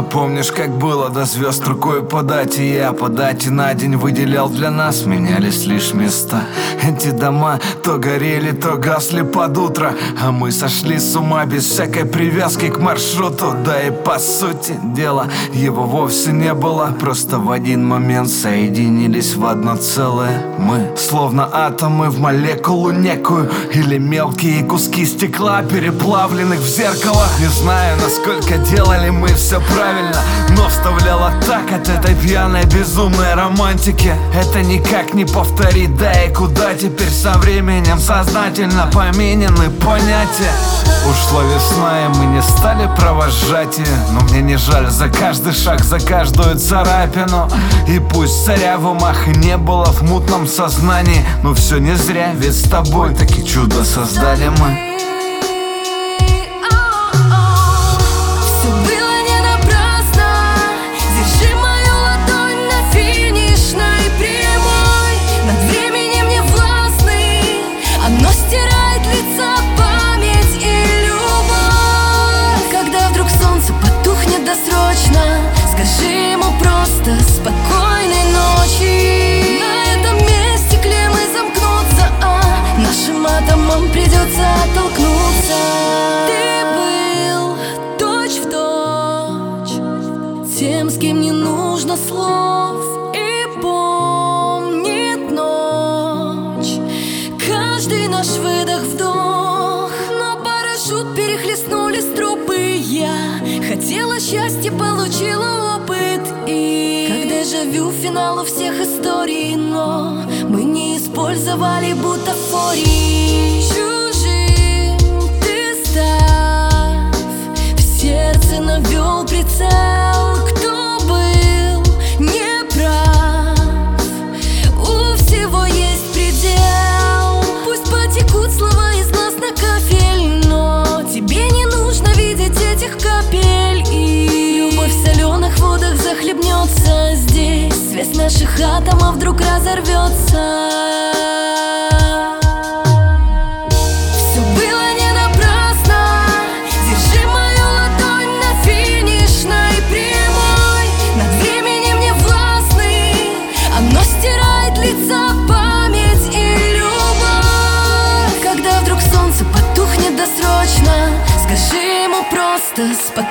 Помнишь, как было до звезд рукой подать, и я по дате на день выделял для нас. Менялись лишь места. Эти дома то горели, то гасли под утро, а мы сошли с ума без всякой привязки к маршруту. Да и по сути дела его вовсе не было. Просто в один момент соединились в одно целое мы, словно атомы в молекулу некую, или мелкие куски стекла, переплавленных в зеркало. Не знаю, насколько делали мы все правильно, но вставляла так от этой пьяной безумной романтики. Это никак не повторить, да и куда теперь со временем сознательно поменены понятия. Ушла весна, и мы не стали провожать ее, но мне не жаль за каждый шаг, за каждую царапину. И пусть царя в умах и не было в мутном сознании, но все не зря, ведь с тобой таки чудо создали мы. Оно стирает лица, память и любовь. Когда вдруг солнце потухнет досрочно, скажи ему просто спокойной ночи. На этом месте клеммы замкнутся, а нашим атомам придется оттолкнуться. Ты был точь-в-точь тем, с кем не нужно слов, и помнит ночь каждый наш выдох-вдох. Но парашют перехлестнули струпы. Я хотела счастья, получила опыт. И как дежавю финалу всех историй, но мы не использовали бутафории. Чужим ты став, в сердце навел прицел. Кто был неправ, у всего есть предел. Текут слова из глаз на кафель, но тебе не нужно видеть этих капель. И любовь в соленых водах захлебнется здесь. Связь наших атомов вдруг разорвется. Все было не напрасно. Держи мою ладонь на финишной прямой. Над временем не властный. Оно стирает лица, память и любовь. Когда вдруг солнце потухнет досрочно, скажи ему просто спокойно.